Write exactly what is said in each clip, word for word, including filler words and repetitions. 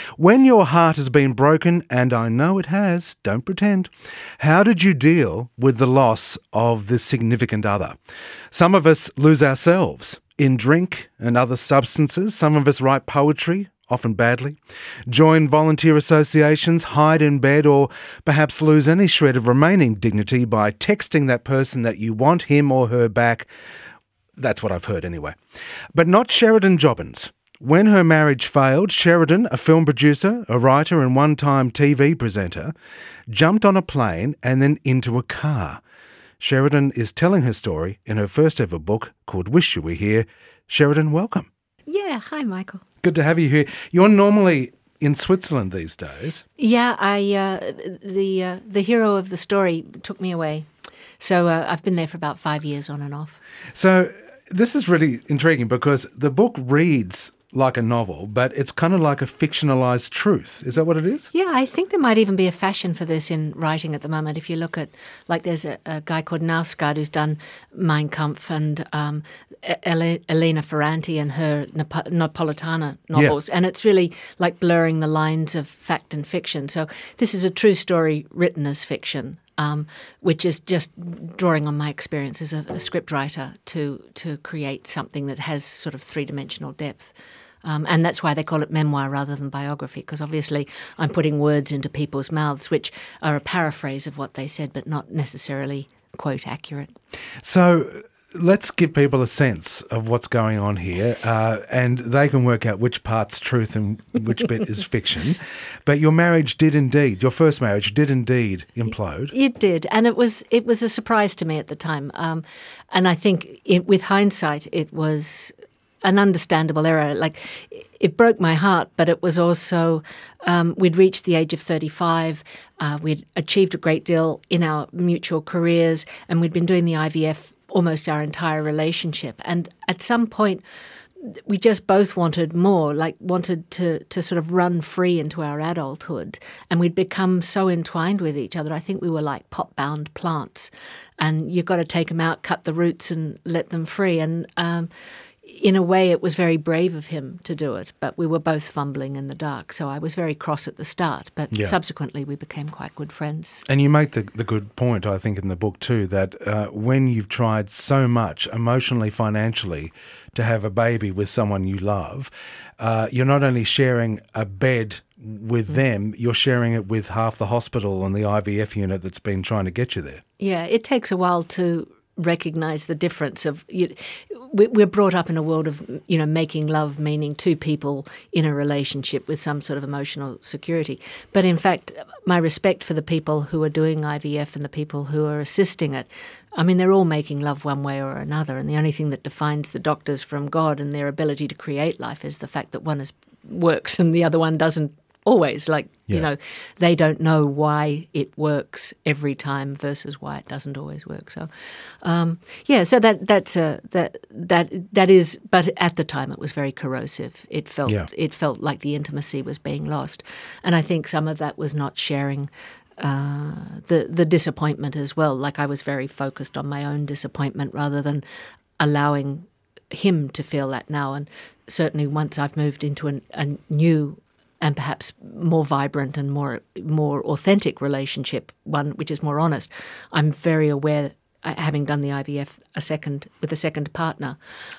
When your heart has been broken, and I know it has, don't pretend, how did you deal with the loss of this significant other? Some of us lose ourselves in drink and other substances. Some of us write poetry, often badly, join volunteer associations, hide in bed, or perhaps lose any shred of remaining dignity by texting that person that you want him or her back. That's what I've heard anyway. But not Sheridan Jobbins. When her marriage failed, Sheridan, a film producer, a writer and one-time T V presenter, jumped on a plane and then into a car. Sheridan is telling her story in her first ever book called Wish You Were Here. Sheridan, welcome. Yeah, hi Michael. Good to have you here. You're normally in Switzerland these days. Yeah, I uh, the uh, the hero of the story took me away. So uh, I've been there for about five years on and off. So this is really intriguing because the book reads like a novel, but it's kind of like a fictionalised truth. Is that what it is? Yeah, I think there might even be a fashion for this in writing at the moment. If you look at, like, there's a, a guy called Knausgaard who's done Mein Kampf, and um, Ele- Elena Ferranti and her Nap- Napolitana novels, yeah. And it's really like blurring the lines of fact and fiction. So this is a true story written as fiction. Um, which is just drawing on my experience as a, a scriptwriter to to create something that has sort of three-dimensional depth. Um, and that's why they call it memoir rather than biography, because obviously I'm putting words into people's mouths which are a paraphrase of what they said, but not necessarily, quote, accurate. So let's give people a sense of what's going on here, uh, and they can work out which part's truth and which bit is fiction. But your marriage did indeed, your first marriage did indeed implode. It did, and it was it was a surprise to me at the time. Um, and I think it, with hindsight, it was an understandable error. Like, it broke my heart, but it was also, um, we'd reached the age of thirty-five, uh, we'd achieved a great deal in our mutual careers, and we'd been doing the I V F almost our entire relationship. And at some point, we just both wanted more, like wanted to, to sort of run free into our adulthood. And we'd become so entwined with each other. I think we were like pot-bound plants. And you've got to take them out, cut the roots and let them free. And um, in a way, it was very brave of him to do it. But we were both fumbling in the dark. So I was very cross at the start. But yeah. Subsequently, we became quite good friends. And you make the, the good point, I think, in the book too, that uh, when you've tried so much emotionally, financially, to have a baby with someone you love, uh, you're not only sharing a bed with mm. them, you're sharing it with half the hospital and the I V F unit that's been trying to get you there. Yeah, it takes a while to recognise the difference of you, we're brought up in a world of, you know, making love, meaning two people in a relationship with some sort of emotional security. But in fact, my respect for the people who are doing I V F and the people who are assisting it, I mean, they're all making love one way or another. And the only thing that defines the doctors from God and their ability to create life is the fact that one is, works and the other one doesn't. Always, like, yeah. you know, they don't know why it works every time versus why it doesn't always work. So, um, yeah, so that that's a that that that is. But at the time, it was very corrosive. It felt yeah. it felt like the intimacy was being lost, and I think some of that was not sharing uh, the the disappointment as well. Like, I was very focused on my own disappointment rather than allowing him to feel that now. And certainly, once I've moved into an, a new and perhaps more vibrant and more more authentic relationship, one which is more honest, I'm very aware, having done the I V F a second with a second partner,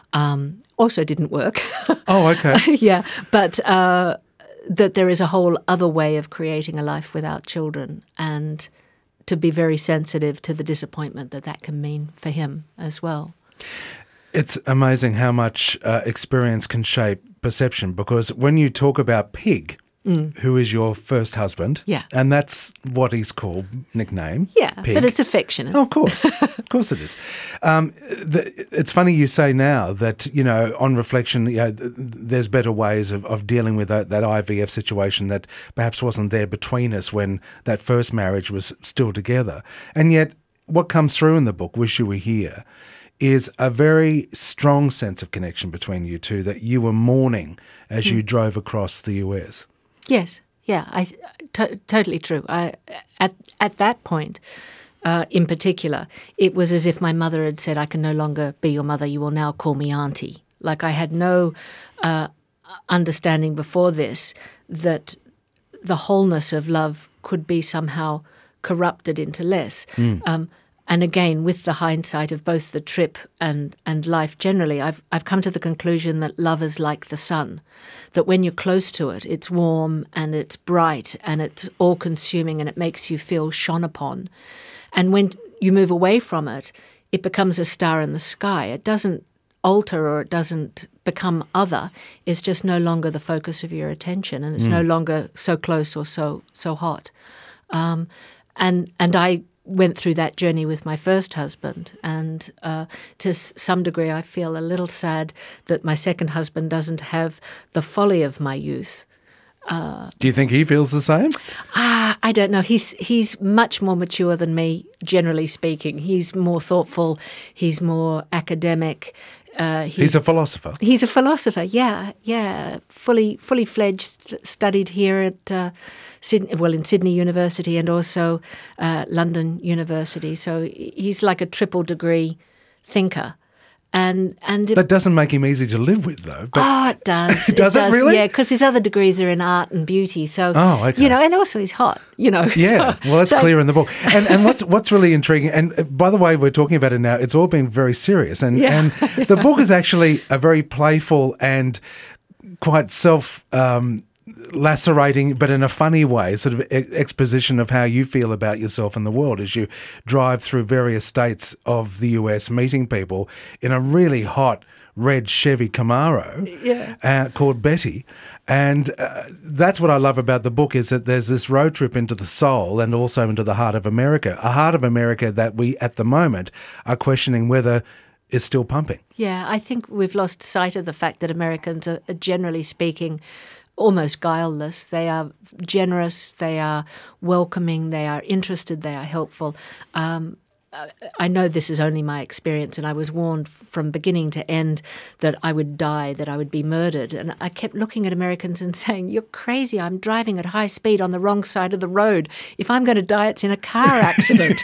um, also didn't work. Oh, okay. Yeah, but uh, that there is a whole other way of creating a life without children, and to be very sensitive to the disappointment that that can mean for him as well. It's amazing how much uh, experience can shape perception, because when you talk about Pig, mm. who is your first husband, yeah. and that's what he's called, nickname, yeah, Pig. But it's a fiction. Oh, of course, of course it is. Um, the, it's funny you say now that, you know, on reflection, you know, th- there's better ways of, of dealing with that, that I V F situation that perhaps wasn't there between us when that first marriage was still together. And yet what comes through in the book, Wish You Were Here, is a very strong sense of connection between you two that you were mourning as mm. you drove across the U S. Yes, yeah, I t- totally true. I, at at that point, uh, in particular, it was as if my mother had said, "I can no longer be your mother. You will now call me auntie." Like, I had no uh, understanding before this that the wholeness of love could be somehow corrupted into less. Mm. Um, and again, with the hindsight of both the trip and, and life generally, I've I've come to the conclusion that love is like the sun, that when you're close to it, it's warm and it's bright and it's all-consuming and it makes you feel shone upon. And when you move away from it, it becomes a star in the sky. It doesn't alter or it doesn't become other. It's just no longer the focus of your attention, and it's mm. no longer so close or so so hot. Um, and and I went through that journey with my first husband, and uh, to s- some degree I feel a little sad that my second husband doesn't have the folly of my youth. Uh, Do you think he feels the same? Ah, I don't know. He's he's much more mature than me, generally speaking. He's more thoughtful. He's more academic. Uh, he's, he's a philosopher. He's a philosopher. Yeah, yeah. Fully, fully fledged. Studied here at uh, Sydney, well, in Sydney University and also uh, London University. So he's like a triple degree thinker. And and it, that doesn't make him easy to live with, though. But oh, it does. does it, does it really? Yeah, because his other degrees are in art and beauty. So, oh, okay. You know, and also he's hot. You know. Yeah, so, well, that's so, clear in the book. And and what's what's really intriguing, and by the way, we're talking about it now. It's all been very serious, and yeah. and the book is actually a very playful and quite self. Um, lacerating, but in a funny way, sort of e- exposition of how you feel about yourself and the world as you drive through various states of the U S meeting people in a really hot red Chevy Camaro yeah. uh, called Betty. And uh, that's what I love about the book, is that there's this road trip into the soul and also into the heart of America, a heart of America that we at the moment are questioning whether is still pumping. Yeah, I think we've lost sight of the fact that Americans are, are generally speaking almost guileless. They are generous, they are welcoming, they are interested, they are helpful. Um, I know this is only my experience, and I was warned from beginning to end that I would die, that I would be murdered. And I kept looking at Americans and saying, you're crazy, I'm driving at high speed on the wrong side of the road. If I'm going to die, it's in a car accident.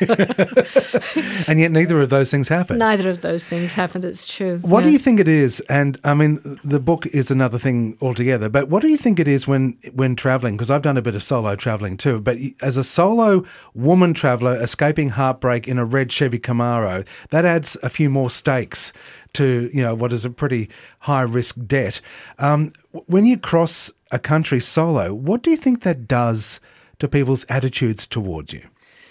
And yet neither of those things happened. Neither of those things happened, it's true. What yeah. do you think it is? And I mean, the book is another thing altogether, but what do you think it is when, when travelling? Because I've done a bit of solo travelling too, but as a solo woman traveller escaping heartbreak in a red Chevy Camaro, that adds a few more stakes to, you know, what is a pretty high-risk debt. Um, when you cross a country solo, what do you think that does to people's attitudes towards you?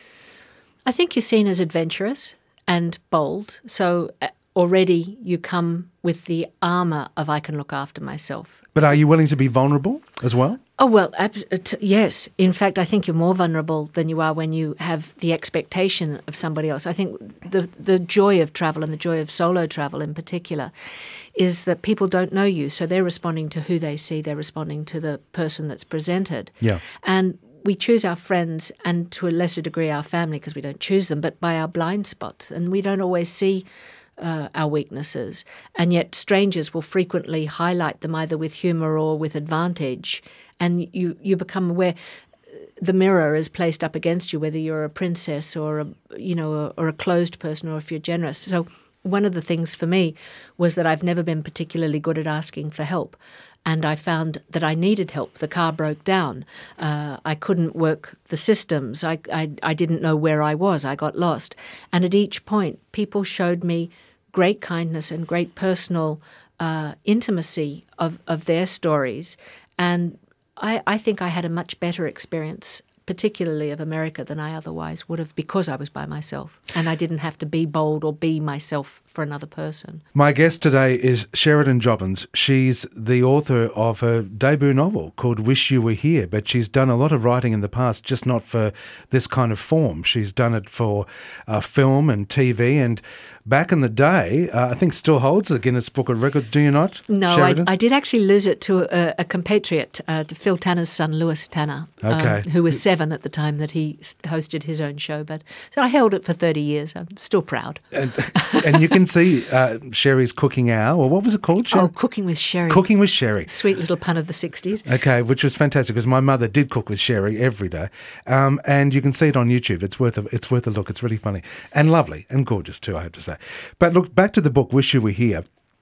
I think you're seen as adventurous and bold. So already you come with the armour of I can look after myself. But are you willing to be vulnerable as well? Oh, well, abs- t- yes. In fact, I think you're more vulnerable than you are when you have the expectation of somebody else. I think the the joy of travel, and the joy of solo travel in particular, is that people don't know you. So they're responding to who they see. They're responding to the person that's presented. Yeah. And we choose our friends and to a lesser degree our family, because we don't choose them, but by our blind spots. And we don't always see Uh, our weaknesses, and yet strangers will frequently highlight them either with humour or with advantage, and you, you become aware the mirror is placed up against you, whether you're a princess or a, you know, or, or a closed person, or if you're generous. So one of the things for me was that I've never been particularly good at asking for help. And I found that I needed help. The car broke down. Uh, I couldn't work the systems. I, I I didn't know where I was. I got lost. And at each point, people showed me great kindness and great personal uh, intimacy of, of their stories. And I, I think I had a much better experience, particularly of America, than I otherwise would have, because I was by myself and I didn't have to be bold or be myself for another person. My guest today is Sheridan Jobbins. She's the author of a debut novel called Wish You Were Here, but she's done a lot of writing in the past, just not for this kind of form. She's done it for uh, film and T V, and back in the day, uh, I think still holds the Guinness Book of Records, do you not, No, Sheridan? I, I did actually lose it to a, a compatriot, uh, to Phil Tanner's son, Lewis Tanner, okay. um, who was seven at the time that he hosted his own show. But so I held it for thirty years. I'm still proud. And, and you can see uh, Sherry's Cooking Hour, or what was it called? Sherry? Oh, Cooking with Sherry. Cooking with Sherry. Sweet little pun of the sixties. Okay, which was fantastic, because my mother did cook with Sherry every day. Um, and you can see it on YouTube. It's worth a, it's worth a look. It's really funny and lovely and gorgeous too, I have to say. But look, back to the book, Wish You Were Here.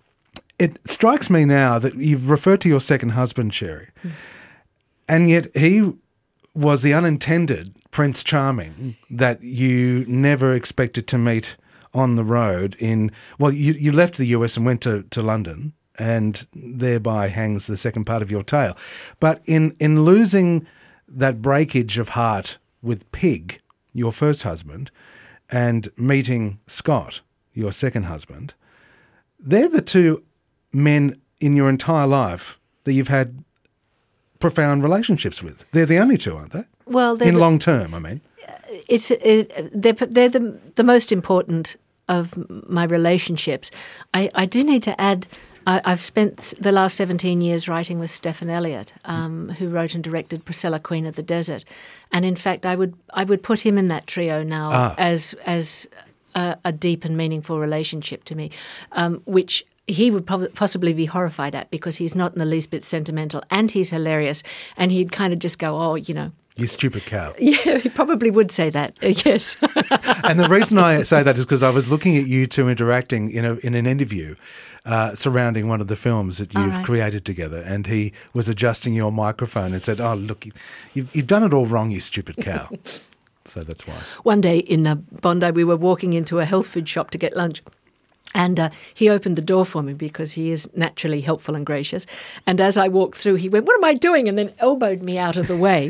It strikes me now that you've referred to your second husband, Sherry, mm. and yet he was the unintended Prince Charming that you never expected to meet on the road in, well, you, you left the U S and went to, to London, and thereby hangs the second part of your tale. But in, in losing that breakage of heart with Pig, your first husband, and meeting Scott, your second husband, they're the two men in your entire life that you've had profound relationships with. They're the only two, aren't they? Well, in the, long term, I mean. It's it, they're they're the the most important of my relationships. I, I do need to add, I, I've spent the last seventeen years writing with Stephen Elliott, um, who wrote and directed Priscilla, Queen of the Desert, and in fact, I would I would put him in that trio now ah. as as a, a deep and meaningful relationship to me, um, which he would prob- possibly be horrified at, because he's not in the least bit sentimental, and he's hilarious, and he'd kind of just go, oh, you know. You stupid cow. Yeah, he probably would say that, uh, yes. And the reason I say that is because I was looking at you two interacting in a in an interview uh, surrounding one of the films that you've right. created together, and he was adjusting your microphone and said, oh, look, you, you've, you've done it all wrong, you stupid cow. So that's why. One day in uh, Bondi, we were walking into a health food shop to get lunch. And uh, he opened the door for me because he is naturally helpful and gracious. And as I walked through, he went, what am I doing? And then elbowed me out of the way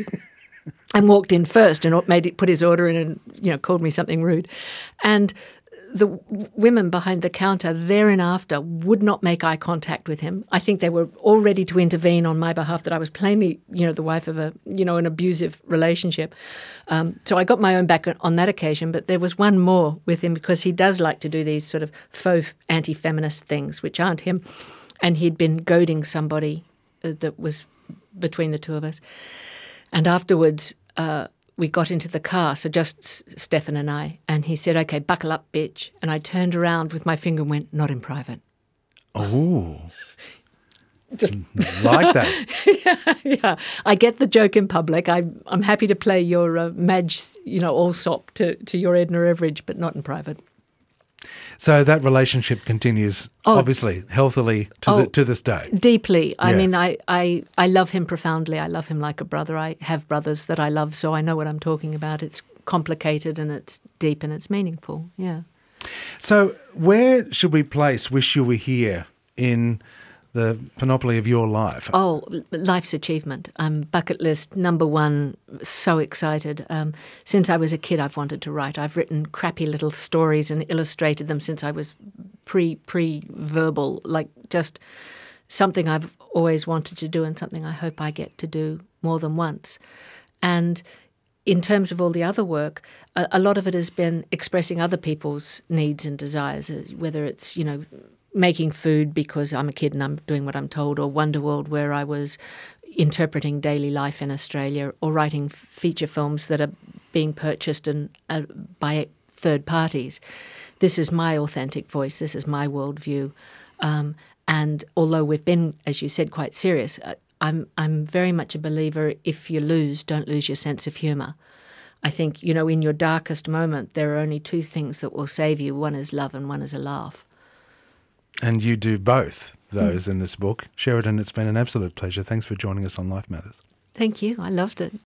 and walked in first and made it, put his order in and, you know, called me something rude. And the w- women behind the counter thereafter would not make eye contact with him. I think they were all ready to intervene on my behalf, that I was plainly, you know, the wife of a, you know, an abusive relationship. Um, so I got my own back on that occasion, but there was one more with him, because he does like to do these sort of faux anti-feminist things, which aren't him. And he'd been goading somebody uh, that was between the two of us. And afterwards, uh, we got into the car, so just S- Stefan and I, and he said, okay, buckle up, bitch. And I turned around with my finger and went, not in private. Oh, Just like that. yeah, yeah. I get the joke in public. I, I'm happy to play your uh, Madge, you know, Allsop to, to your Edna Everage, but not in private. So that relationship continues, Oh. obviously, healthily to, Oh. the, to this day. Deeply. I Yeah. mean, I, I, I love him profoundly. I love him like a brother. I have brothers that I love, so I know what I'm talking about. It's complicated and it's deep and it's meaningful, yeah. So where should we place Wish You Were Here in the panoply of your life? Oh, life's achievement. Um, bucket list, number one, so excited. Um, since I was a kid, I've wanted to write. I've written crappy little stories and illustrated them since I was pre, pre-verbal, like just something I've always wanted to do and something I hope I get to do more than once. And in terms of all the other work, a, a lot of it has been expressing other people's needs and desires, uh, whether it's, you know, making food because I'm a kid and I'm doing what I'm told, or Wonderworld, where I was interpreting daily life in Australia, or writing feature films that are being purchased and uh, by third parties. This is my authentic voice. This is my worldview. Um, and although we've been, as you said, quite serious, uh, I'm I'm very much a believer, if you lose, don't lose your sense of humour. I think, you know, in your darkest moment, there are only two things that will save you. One is love and one is a laugh. And you do both those mm. in this book. Sheridan, it's been an absolute pleasure. Thanks for joining us on Life Matters. Thank you. I loved it.